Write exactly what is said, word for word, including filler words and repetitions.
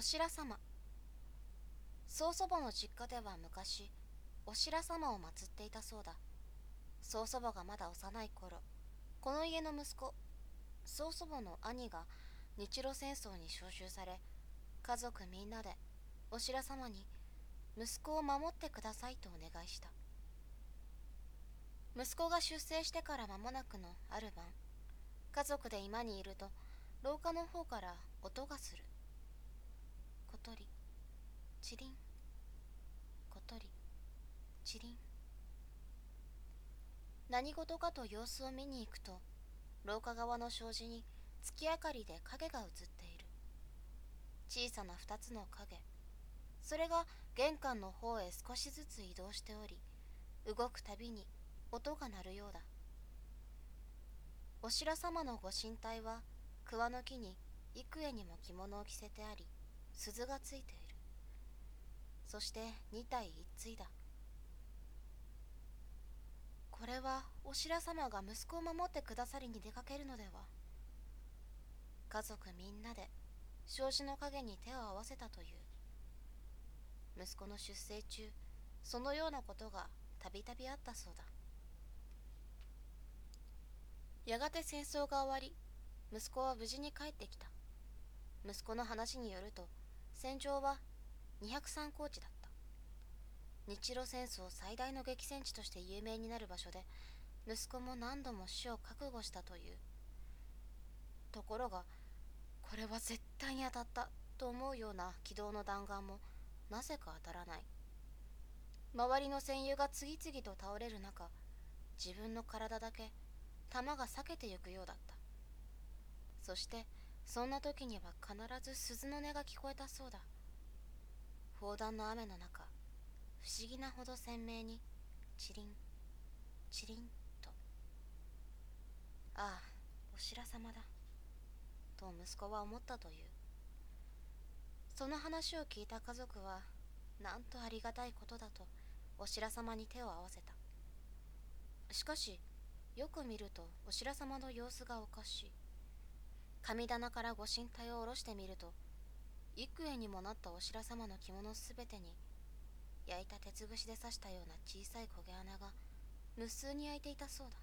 おしらさま。曽祖母の実家では昔、おしらさまを祀っていたそうだ。曽祖母がまだ幼い頃、この家の息子、曽祖母の兄が日露戦争に召集され、家族みんなでおしらさまに息子を守ってくださいとお願いした。息子が出征してから間もなくのある晩、家族で居間にいると廊下の方から音がする。小鳥、チリン、小鳥、チリン。何事かと様子を見に行くと、廊下側の障子に月明かりで影が映っている。小さな二つの影。それが玄関の方へ少しずつ移動しており、動くたびに音が鳴るようだ。おしらさまのご神体は桑の木に幾重にも着物を着せてあり、鈴がついている。そして二体一対だ。これはおしらさまが息子を守ってくださりに出かけるのでは。家族みんなで障子の影に手を合わせたという。息子の出征中、そのようなことがたびたびあったそうだ。やがて戦争が終わり、息子は無事に帰ってきた。息子の話によると、戦場はにひゃくさん高地だった。日露戦争最大の激戦地として有名になる場所で、息子も何度も死を覚悟したという。ところが、これは絶対に当たったと思うような軌道の弾丸もなぜか当たらない。周りの戦友が次々と倒れる中、自分の体だけ弾が避けてゆくようだった。そしてそんな時には必ず鈴の音が聞こえたそうだ。砲弾の雨の中、不思議なほど鮮明にチリンチリンと。ああ、おしらさまだと息子は思ったという。その話を聞いた家族は、なんとありがたいことだとおしらさまに手を合わせた。しかしよく見るとおしらさまの様子がおかしい。神棚からご神体を下ろしてみると、幾重にもなったおしらさまの着物すべてに焼いた鉄串で刺したような小さい焦げ穴が無数に開いていたそうだ。